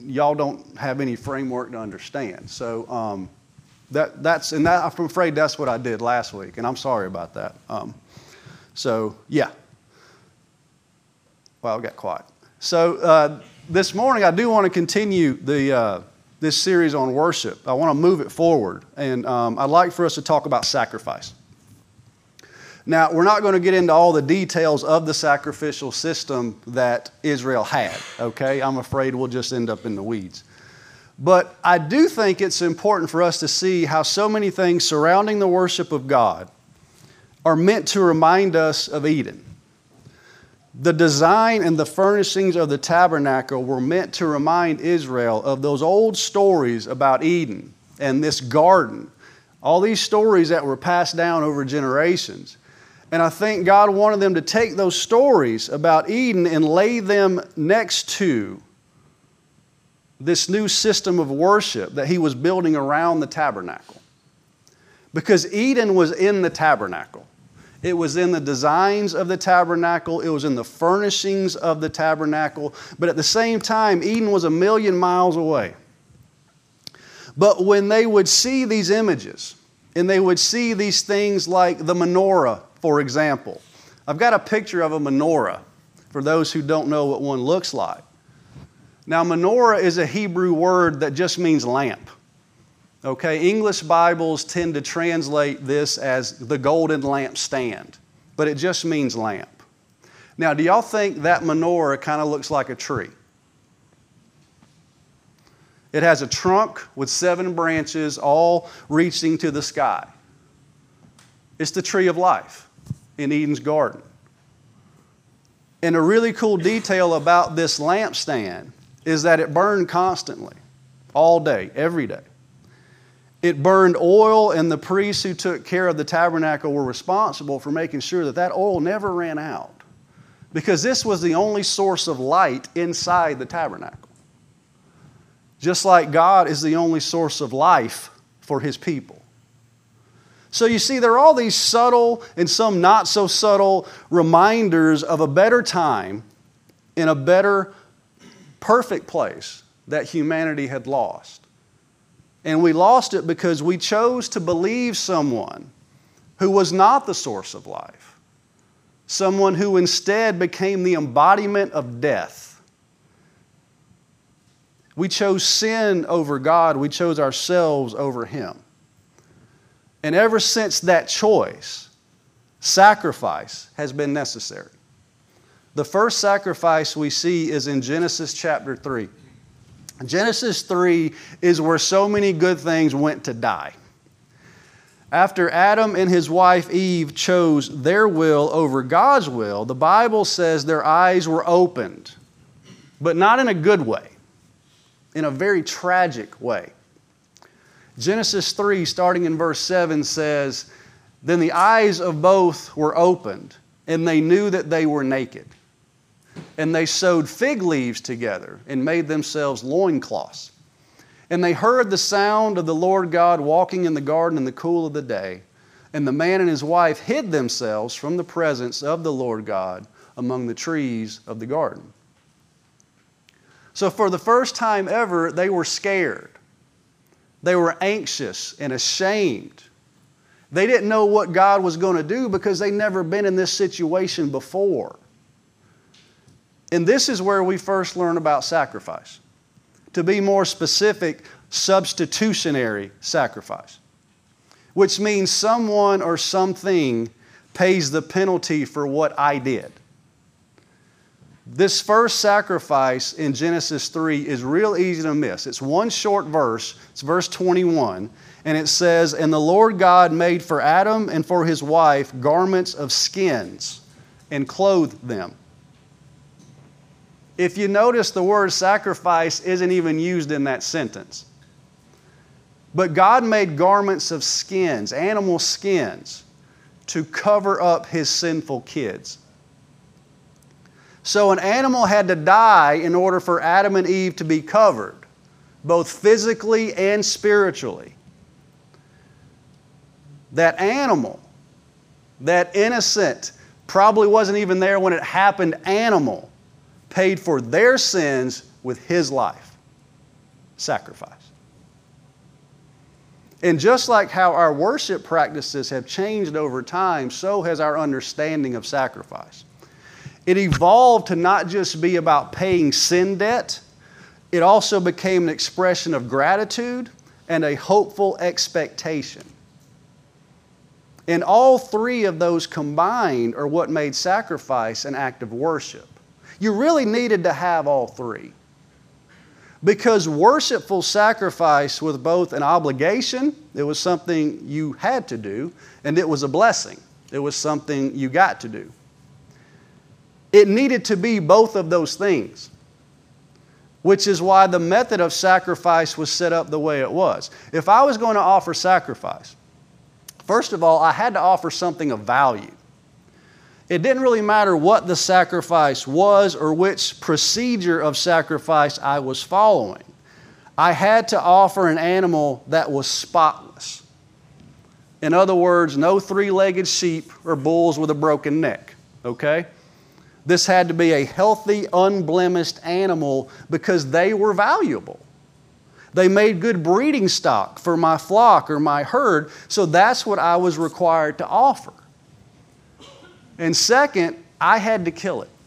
y'all don't have any framework to understand. So I'm afraid that's what I did last week, and I'm sorry about that. Yeah. Well, I got quiet. So this morning I do want to continue this series on worship. I want to move it forward, and I'd like for us to talk about sacrifice. Now, we're not going to get into all the details of the sacrificial system that Israel had, okay? I'm afraid we'll just end up in the weeds. But I do think it's important for us to see how so many things surrounding the worship of God are meant to remind us of Eden. The design and the furnishings of the tabernacle were meant to remind Israel of those old stories about Eden and this garden, all these stories that were passed down over generations. And I think God wanted them to take those stories about Eden and lay them next to this new system of worship that He was building around the tabernacle. Because Eden was in the tabernacle. It was in the designs of the tabernacle. It was in the furnishings of the tabernacle. But at the same time, Eden was 1,000,000 miles away. But when they would see these images, and they would see these things like the menorah, for example. I've got a picture of a menorah for those who don't know what one looks like. Now, menorah is a Hebrew word that just means lamp. Okay, English Bibles tend to translate this as the golden lampstand, but it just means lamp. Now, do y'all think that menorah kind of looks like a tree? It has a trunk with 7 branches, all reaching to the sky. It's the tree of life in Eden's garden. And a really cool detail about this lampstand is that it burned constantly, all day, every day. It burned oil, and the priests who took care of the tabernacle were responsible for making sure that that oil never ran out, because this was the only source of light inside the tabernacle. Just like God is the only source of life for His people. So you see, there are all these subtle and some not so subtle reminders of a better time in a better, perfect place that humanity had lost. And we lost it because we chose to believe someone who was not the source of life. Someone who instead became the embodiment of death. We chose sin over God. We chose ourselves over Him. And ever since that choice, sacrifice has been necessary. The first sacrifice we see is in Genesis chapter 3. Genesis 3 is where so many good things went to die. After Adam and his wife Eve chose their will over God's will, the Bible says their eyes were opened, but not in a good way, in a very tragic way. Genesis 3, starting in verse 7, says, "Then the eyes of both were opened, and they knew that they were naked. And they sewed fig leaves together and made themselves loincloths. And they heard the sound of the Lord God walking in the garden in the cool of the day. And the man and his wife hid themselves from the presence of the Lord God among the trees of the garden." So for the first time ever, they were scared. They were anxious and ashamed. They didn't know what God was going to do because they'd never been in this situation before. And this is where we first learn about sacrifice. To be more specific, substitutionary sacrifice. Which means someone or something pays the penalty for what I did. This first sacrifice in Genesis 3 is real easy to miss. It's one short verse. It's verse 21. And it says, "And the Lord God made for Adam and for his wife garments of skins and clothed them." If you notice, the word sacrifice isn't even used in that sentence. But God made garments of skins, animal skins, to cover up His sinful kids. So an animal had to die in order for Adam and Eve to be covered, both physically and spiritually. That animal, that innocent, probably wasn't even there when it happened animal, paid for their sins with His life. sacrifice. And just like how our worship practices have changed over time, so has our understanding of sacrifice. It evolved to not just be about paying sin debt, it also became an expression of gratitude and a hopeful expectation. And all three of those combined are what made sacrifice an act of worship. You really needed to have all three. Because worshipful sacrifice was both an obligation, it was something you had to do, and it was a blessing. It was something you got to do. It needed to be both of those things, which is why the method of sacrifice was set up the way it was. If I was going to offer sacrifice, first of all, I had to offer something of value. It didn't really matter what the sacrifice was or which procedure of sacrifice I was following. I had to offer an animal that was spotless. In other words, no three-legged sheep or bulls with a broken neck, okay? This had to be a healthy, unblemished animal because they were valuable. They made good breeding stock for my flock or my herd, so that's what I was required to offer. And second, I had to kill it.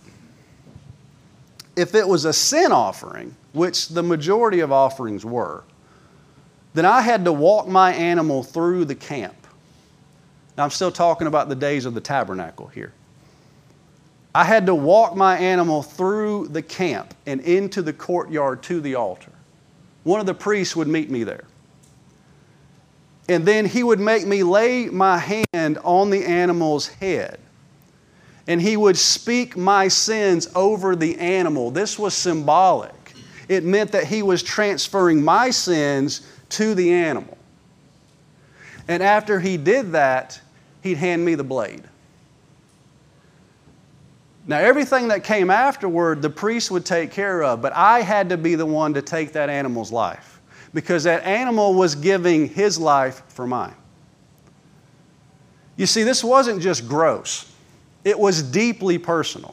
If it was a sin offering, which the majority of offerings were, then I had to walk my animal through the camp. Now, I'm still talking about the days of the tabernacle here. I had to walk my animal through the camp and into the courtyard to the altar. One of the priests would meet me there. And then he would make me lay my hand on the animal's head. And he would speak my sins over the animal. This was symbolic. It meant that he was transferring my sins to the animal. And after he did that, he'd hand me the blade. Now, everything that came afterward, the priest would take care of, but I had to be the one to take that animal's life because that animal was giving his life for mine. You see, this wasn't just gross. It was deeply personal.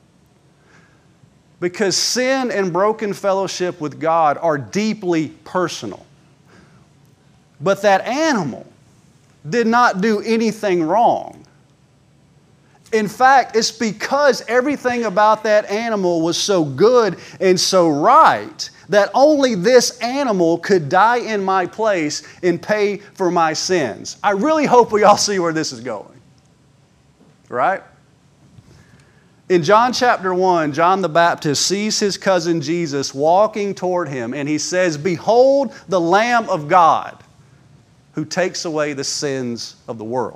Because sin and broken fellowship with God are deeply personal. But that animal did not do anything wrong. In fact, it's because everything about that animal was so good and so right that only this animal could die in my place and pay for my sins. I really hope we all see where this is going. Right? In John chapter 1, John the Baptist sees his cousin Jesus walking toward him, and he says, "Behold the Lamb of God who takes away the sins of the world."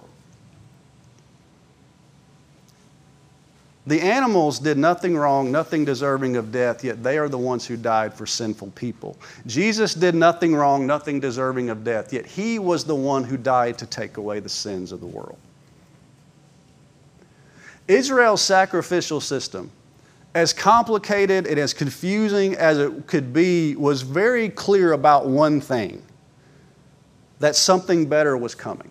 The animals did nothing wrong, nothing deserving of death, yet they are the ones who died for sinful people. Jesus did nothing wrong, nothing deserving of death, yet He was the one who died to take away the sins of the world. Israel's sacrificial system, as complicated and as confusing as it could be, was very clear about one thing, that something better was coming.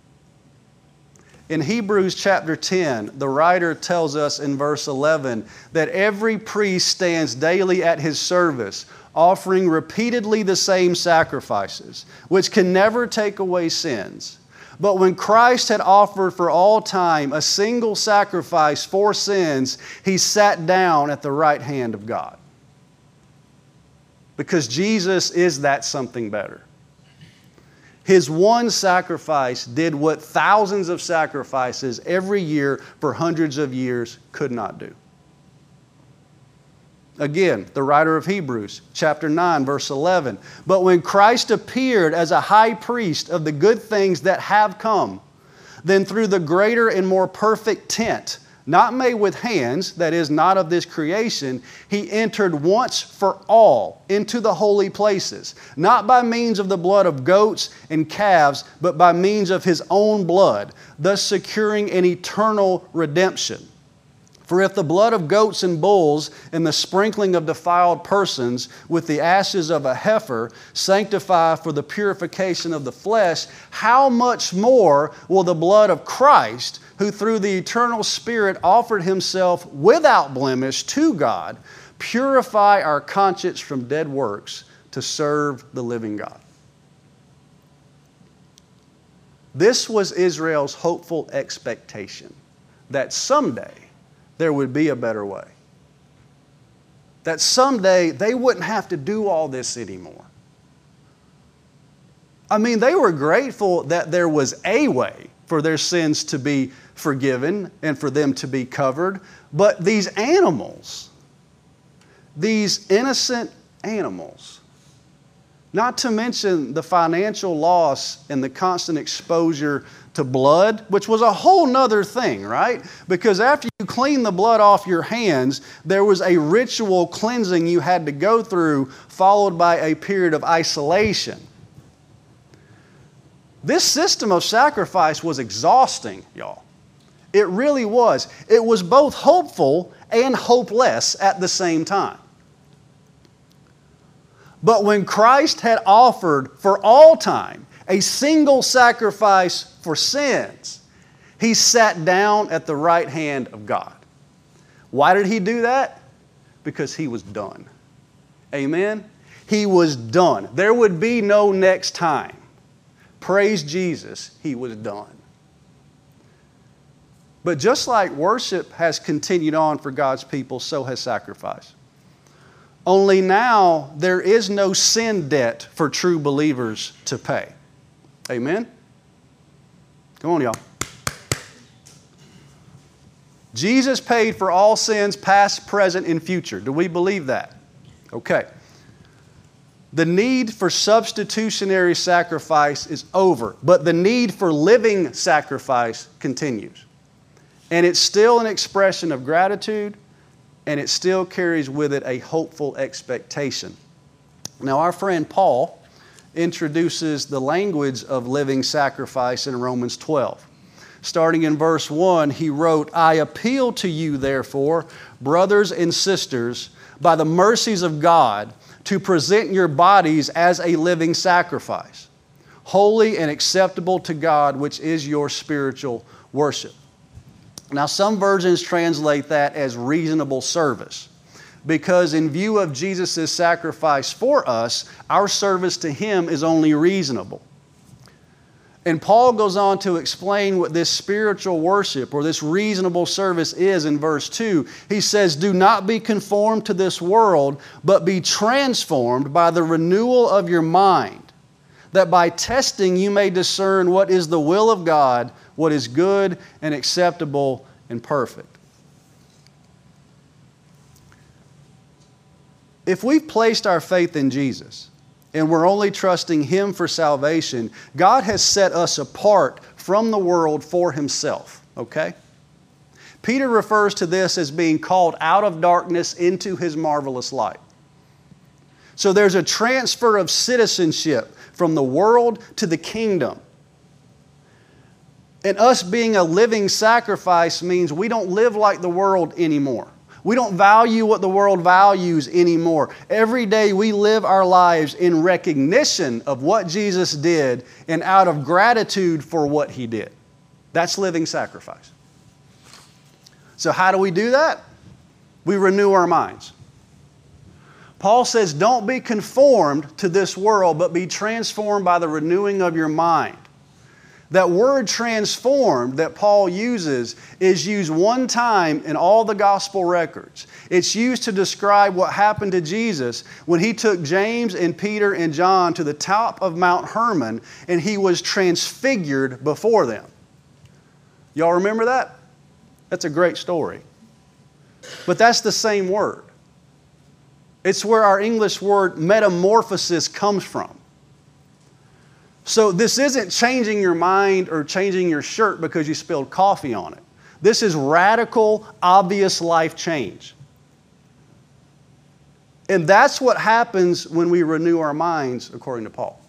In Hebrews chapter 10, the writer tells us in verse 11 that every priest stands daily at his service, offering repeatedly the same sacrifices, which can never take away sins. But when Christ had offered for all time a single sacrifice for sins, He sat down at the right hand of God. Because Jesus is that something better. His one sacrifice did what thousands of sacrifices every year for hundreds of years could not do. Again, the writer of Hebrews, chapter 9, verse 11. But when Christ appeared as a high priest of the good things that have come, then through the greater and more perfect tent, not made with hands, that is, not of this creation, He entered once for all into the holy places, not by means of the blood of goats and calves, but by means of His own blood, thus securing an eternal redemption. For if the blood of goats and bulls and the sprinkling of defiled persons with the ashes of a heifer sanctify for the purification of the flesh, how much more will the blood of Christ, who through the eternal Spirit offered Himself without blemish to God, purify our conscience from dead works to to serve the living God. This was Israel's hopeful expectation, that someday there would be a better way. That someday they wouldn't have to do all this anymore. I mean, they were grateful that there was a way for their sins to be forgiven and for them to be covered. But these animals, these innocent animals, not to mention the financial loss and the constant exposure to blood, which was a whole nother thing, right? Because after you clean the blood off your hands, there was a ritual cleansing you had to go through, followed by a period of isolation. This system of sacrifice was exhausting, y'all. It really was. It was both hopeful and hopeless at the same time. But when Christ had offered for all time a single sacrifice for sins, He sat down at the right hand of God. Why did He do that? Because He was done. Amen? He was done. There would be no next time. Praise Jesus, He was done. But just like worship has continued on for God's people, so has sacrifice. Only now there is no sin debt for true believers to pay. Amen? Come on, y'all. Jesus paid for all sins, past, present, and future. Do we believe that? Okay. The need for substitutionary sacrifice is over, but the need for living sacrifice continues. And it's still an expression of gratitude, and it still carries with it a hopeful expectation. Now, our friend Paul introduces the language of living sacrifice in Romans 12. Starting in verse 1, he wrote, "I appeal to you, therefore, brothers and sisters, by the mercies of God, to present your bodies as a living sacrifice, holy and acceptable to God, which is your spiritual worship." Now, some versions translate that as reasonable service, because in view of Jesus' sacrifice for us, our service to Him is only reasonable. And Paul goes on to explain what this spiritual worship or this reasonable service is in verse 2. He says, "Do not be conformed to this world, but be transformed by the renewal of your mind, that by testing you may discern what is the will of God, what is good and acceptable and perfect." If we've placed our faith in Jesus and we're only trusting Him for salvation, God has set us apart from the world for Himself, okay? Peter refers to this as being called out of darkness into His marvelous light. So there's a transfer of citizenship from the world to the kingdom. And us being a living sacrifice means we don't live like the world anymore. We don't value what the world values anymore. Every day we live our lives in recognition of what Jesus did and out of gratitude for what He did. That's living sacrifice. So how do we do that? We renew our minds. Paul says, don't be conformed to this world, but be transformed by the renewing of your mind. That word transformed that Paul uses is used one time in all the gospel records. It's used to describe what happened to Jesus when He took James and Peter and John to the top of Mount Hermon and He was transfigured before them. Y'all remember that? That's a great story. But that's the same word. It's where our English word metamorphosis comes from. So this isn't changing your mind or changing your shirt because you spilled coffee on it. This is radical, obvious life change. And that's what happens when we renew our minds, according to Paul.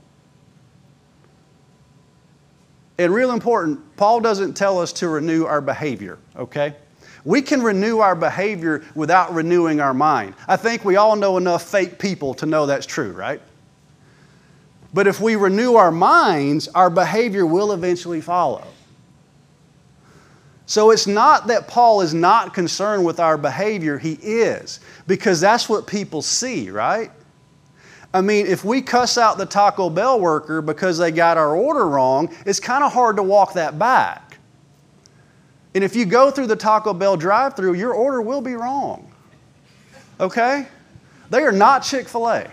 And real important, Paul doesn't tell us to renew our behavior, okay? We can renew our behavior without renewing our mind. I think we all know enough fake people to know that's true, right? But if we renew our minds, our behavior will eventually follow. So it's not that Paul is not concerned with our behavior. He is, because that's what people see, right? I mean, if we cuss out the Taco Bell worker because they got our order wrong, it's kind of hard to walk that back. And if you go through the Taco Bell drive-thru, your order will be wrong. Okay? They are not Chick-fil-A.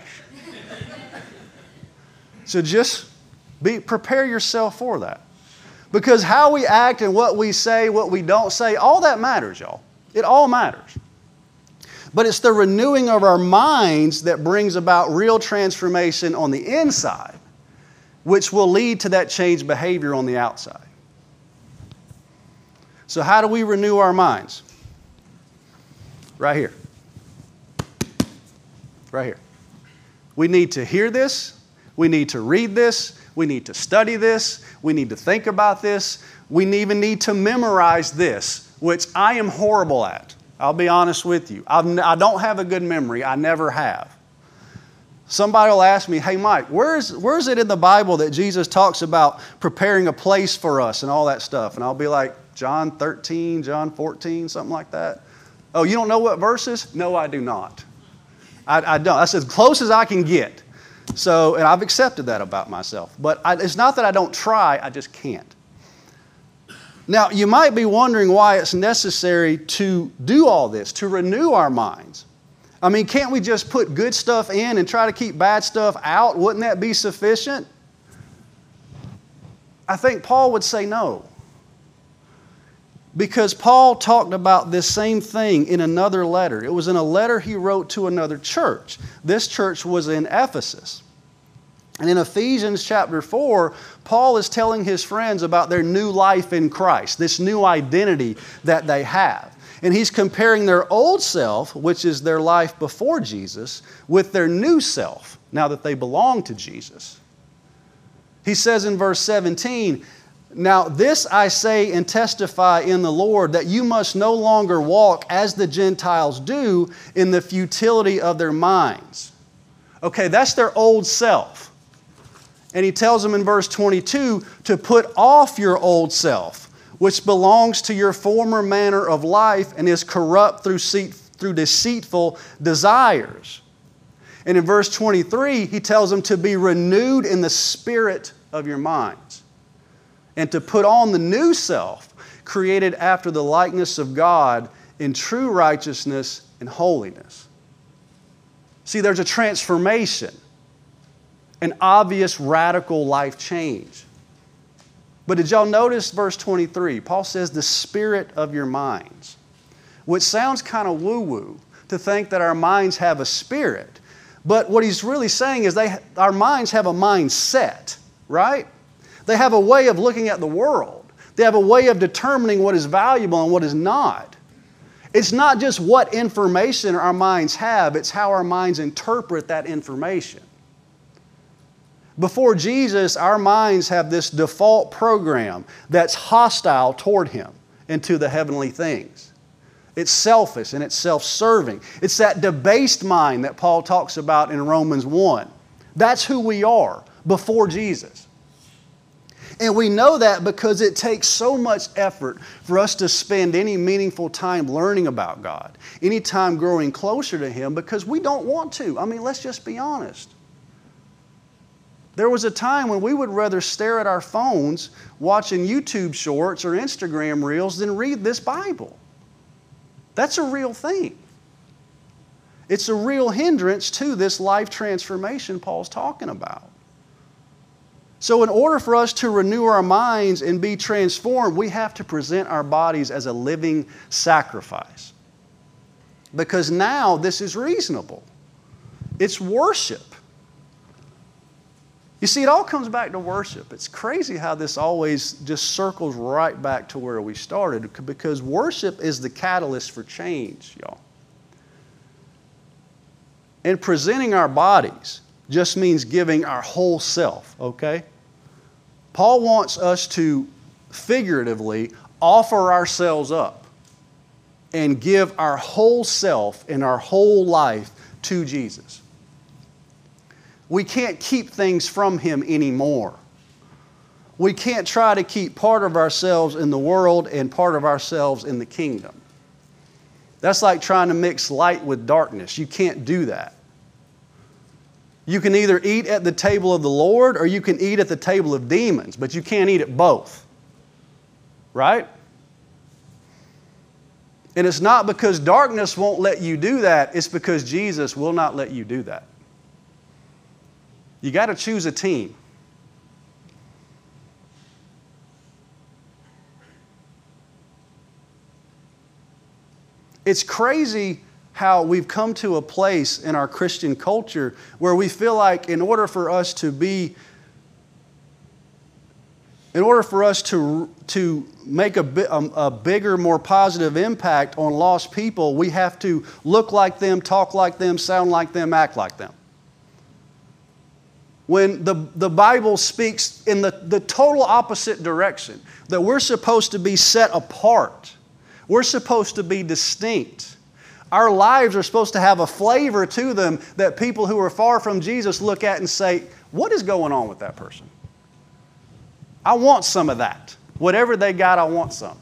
So just prepare yourself for that. Because how we act and what we say, what we don't say, all that matters, y'all. It all matters. But it's the renewing of our minds that brings about real transformation on the inside, which will lead to that changed behavior on the outside. So how do we renew our minds? Right here. Right here. We need to hear this. We need to read this. We need to study this. We need to think about this. We even need to memorize this, which I am horrible at. I'll be honest with you. I don't have a good memory. I never have. Somebody will ask me, hey, Mike, where is it in the Bible that Jesus talks about preparing a place for us and all that stuff? And I'll be like, John 13, John 14, something like that. Oh, you don't know what verses? No, I do not. I don't. That's as close as I can get. So, and I've accepted that about myself. But it's not that I don't try, I just can't. Now, you might be wondering why it's necessary to do all this, to renew our minds. I mean, can't we just put good stuff in and try to keep bad stuff out? Wouldn't that be sufficient? I think Paul would say no. Because Paul talked about this same thing in another letter. It was in a letter he wrote to another church. This church was in Ephesus. And in Ephesians chapter 4, Paul is telling his friends about their new life in Christ, this new identity that they have. And he's comparing their old self, which is their life before Jesus, with their new self, now that they belong to Jesus. He says in verse 17, now this I say and testify in the Lord, that you must no longer walk as the Gentiles do in the futility of their minds. Okay, that's their old self. And he tells them in verse 22 to put off your old self, which belongs to your former manner of life and is corrupt through deceitful desires. And in verse 23, he tells them to be renewed in the spirit of your minds and to put on the new self, created after the likeness of God in true righteousness and holiness. See, there's a transformation, an obvious radical life change. But did y'all notice verse 23? Paul says the spirit of your minds, which sounds kind of woo-woo to think that our minds have a spirit. But what he's really saying is our minds have a mindset, right? They have a way of looking at the world. They have a way of determining what is valuable and what is not. It's not just what information our minds have, it's how our minds interpret that information. Before Jesus, our minds have this default program that's hostile toward Him and to the heavenly things. It's selfish and it's self-serving. It's that debased mind that Paul talks about in Romans 1. That's who we are before Jesus. And we know that because it takes so much effort for us to spend any meaningful time learning about God, any time growing closer to Him, because we don't want to. I mean, let's just be honest. There was a time when we would rather stare at our phones watching YouTube shorts or Instagram reels than read this Bible. That's a real thing. It's a real hindrance to this life transformation Paul's talking about. So in order for us to renew our minds and be transformed, we have to present our bodies as a living sacrifice. Because now this is reasonable. It's worship. You see, it all comes back to worship. It's crazy how this always just circles right back to where we started, because worship is the catalyst for change, y'all. And presenting our bodies just means giving our whole self, okay? Paul wants us to figuratively offer ourselves up and give our whole self and our whole life to Jesus. We can't keep things from Him anymore. We can't try to keep part of ourselves in the world and part of ourselves in the kingdom. That's like trying to mix light with darkness. You can't do that. You can either eat at the table of the Lord or you can eat at the table of demons, but you can't eat at both. Right? And it's not because darkness won't let you do that, it's because Jesus will not let you do that. You got to choose a team. It's crazy how we've come to a place in our Christian culture where we feel like in order for us to make a bigger, more positive impact on lost people, we have to look like them, talk like them, sound like them, act like them. When the Bible speaks in the total opposite direction, that we're supposed to be set apart. We're supposed to be distinct. Our lives are supposed to have a flavor to them that people who are far from Jesus look at and say, what is going on with that person? I want some of that. Whatever they got, I want some.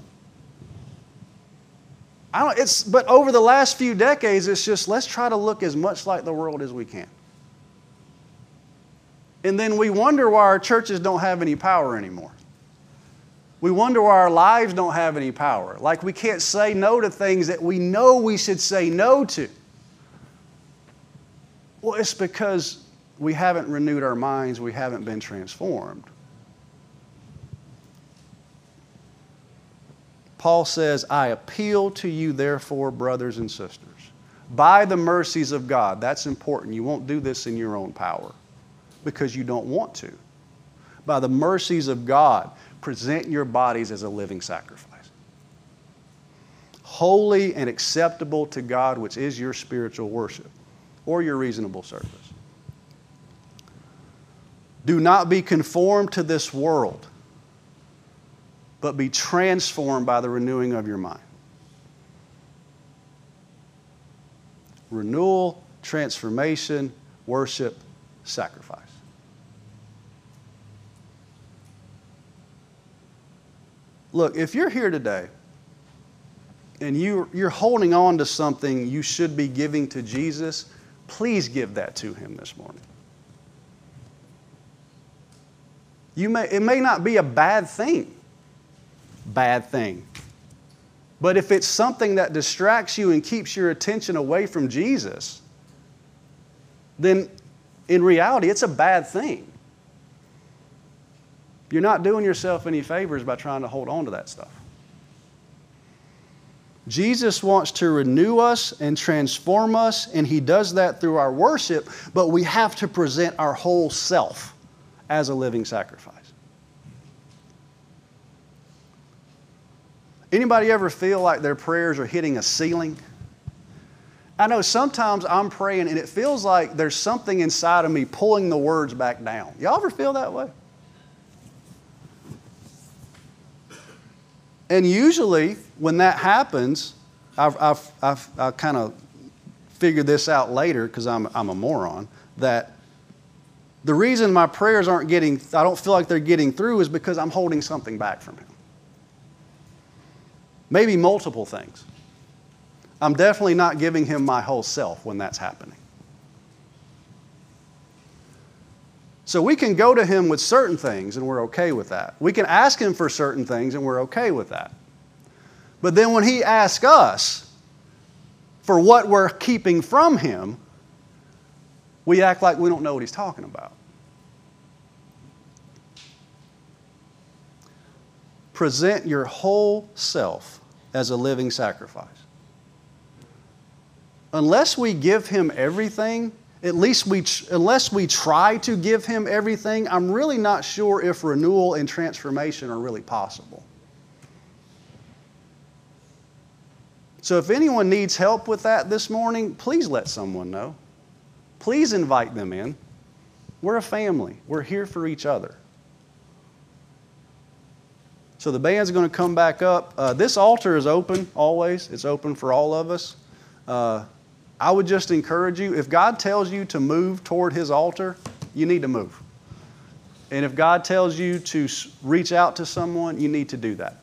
But over the last few decades, it's just let's try to look as much like the world as we can. And then we wonder why our churches don't have any power anymore. We wonder why our lives don't have any power. Like we can't say no to things that we know we should say no to. Well, it's because we haven't renewed our minds. We haven't been transformed. Paul says, I appeal to you, therefore, brothers and sisters, by the mercies of God. That's important. You won't do this in your own power because you don't want to. By the mercies of God, present your bodies as a living sacrifice, holy and acceptable to God, which is your spiritual worship or your reasonable service. Do not be conformed to this world, but be transformed by the renewing of your mind. Renewal, transformation, worship, sacrifice. Look, if you're here today and you're holding on to something you should be giving to Jesus, please give that to Him this morning. It may not be a bad thing, but if it's something that distracts you and keeps your attention away from Jesus, then in reality, it's a bad thing. You're not doing yourself any favors by trying to hold on to that stuff. Jesus wants to renew us and transform us, and He does that through our worship, but we have to present our whole self as a living sacrifice. Anybody ever feel like their prayers are hitting a ceiling? I know sometimes I'm praying and it feels like there's something inside of me pulling the words back down. Y'all ever feel that way? And usually when that happens, I've kind of figured this out later because I'm a moron, that the reason my prayers I don't feel like they're getting through is because I'm holding something back from Him. Maybe multiple things. I'm definitely not giving Him my whole self when that's happening. So we can go to Him with certain things and we're okay with that. We can ask Him for certain things and we're okay with that. But then when He asks us for what we're keeping from Him, we act like we don't know what He's talking about. Present your whole self as a living sacrifice. Unless we give Him everything, unless we try to give Him everything, I'm really not sure if renewal and transformation are really possible. So if anyone needs help with that this morning, please let someone know. Please invite them in. We're a family. We're here for each other. So the band's going to come back up. This altar is open always. It's open for all of us. I would just encourage you, if God tells you to move toward His altar, you need to move. And if God tells you to reach out to someone, you need to do that.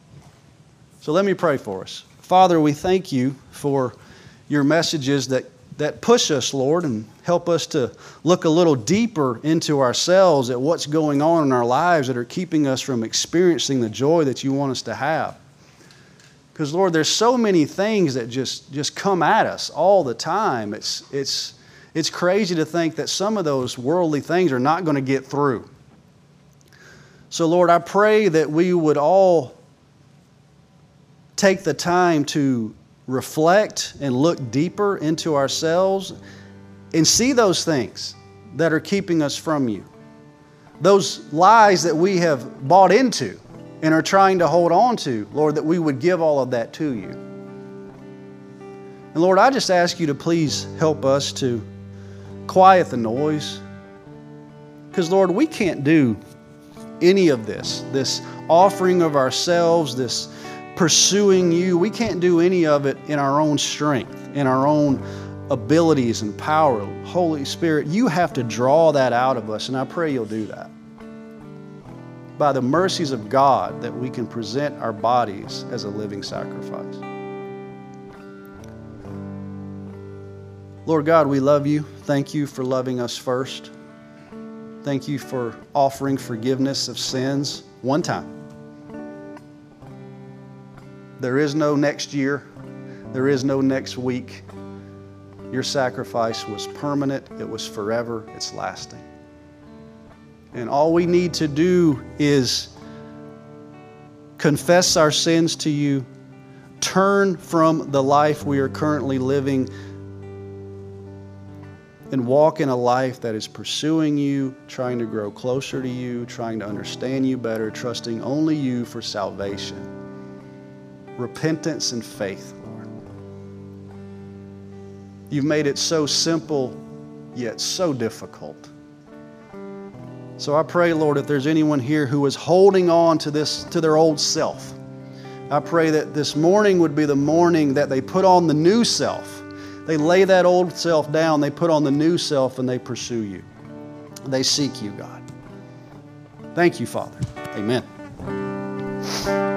So let me pray for us. Father, we thank You for Your messages that that push us, Lord, and help us to look a little deeper into ourselves at what's going on in our lives that are keeping us from experiencing the joy that you want us to have. Because, Lord, there's so many things that just come at us all the time. It's crazy to think that some of those worldly things are not going to get through. So, Lord, I pray that we would all take the time to reflect and look deeper into ourselves and see those things that are keeping us from you. Those lies that we have bought into and are trying to hold on to, Lord, that we would give all of that to you. And Lord, I just ask you to please help us to quiet the noise. Because, Lord, we can't do any of this offering of ourselves, this pursuing you. We can't do any of it in our own strength, in our own abilities and power. Holy Spirit, you have to draw that out of us, and I pray you'll do that. By the mercies of God, that we can present our bodies as a living sacrifice. Lord God, we love you. Thank you for loving us first. Thank you for offering forgiveness of sins one time. There is no next year. There is no next week. Your sacrifice was permanent. It was forever. It's lasting. And all we need to do is confess our sins to you, turn from the life we are currently living, and walk in a life that is pursuing you, trying to grow closer to you, trying to understand you better, trusting only you for salvation. Repentance and faith, Lord. You've made it so simple, yet so difficult. So I pray, Lord, if there's anyone here who is holding on to their old self, I pray that this morning would be the morning that they put on the new self. They lay that old self down, they put on the new self, and they pursue you. They seek you, God. Thank you, Father. Amen.